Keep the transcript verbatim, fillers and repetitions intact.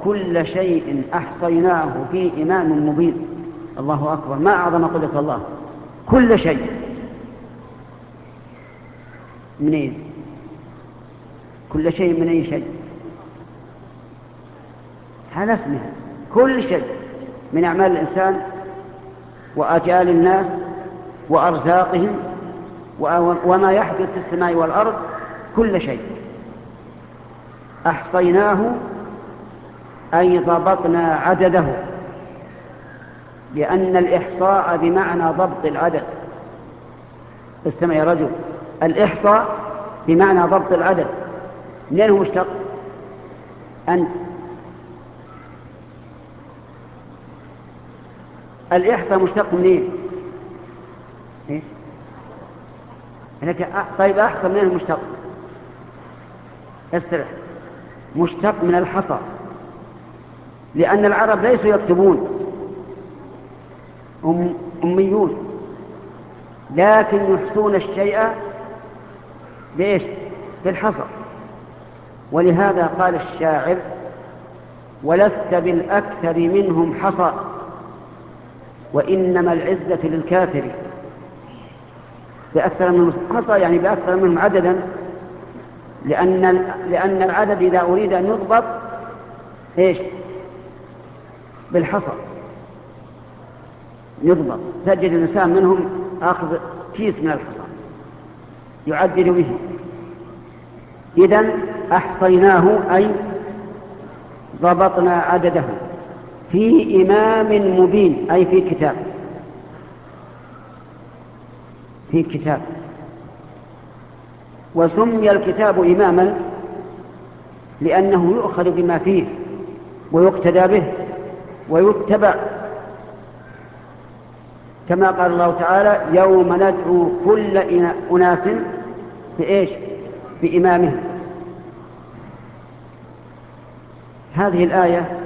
وكل شيء أحصيناه في إمام مبين. الله أكبر، ما أعظم قدرة الله. كل شيء منين؟ كل شيء من أي شيء؟ هذا اسمه كل شيء من أعمال الإنسان وآجال الناس وأرزاقهم وما يحدث في السماء والأرض، كل شيء أحصيناه أي ضبطنا عدده، لأن الإحصاء بمعنى ضبط العدد. استمع يا رجل، الإحصاء بمعنى ضبط العدد. منين هو مشتق؟ أنت الإحصاء مشتق منين؟ إيه؟ طيب أحصى منين المشتق؟ استرح. مشتق من الحصى، لأن العرب ليسوا يكتبون، أم أميون، لكن يحصون الشيء بإيش؟ بالحصى. ولهذا قال الشاعر: ولست بالأكثر منهم حصى وإنما العزة للكافر. بأكثر منهم حصى يعني بأكثر منهم عددا، لأن لأن العدد إذا أريد أن يضبط إيش؟ بالحصى يضبط. تجد الإنسان منهم أخذ كيس من الحصى يعدد به. إذن أحصيناه أي ضبطنا عدده في إمام مبين، أي في كتاب، في كتاب. وسمي الكتاب إماما لأنه يؤخذ بما فيه ويقتدى به ويتبع، كما قال الله تعالى: يوم ندعو كل أناس بإيش؟ بإمامهم. هذه الآية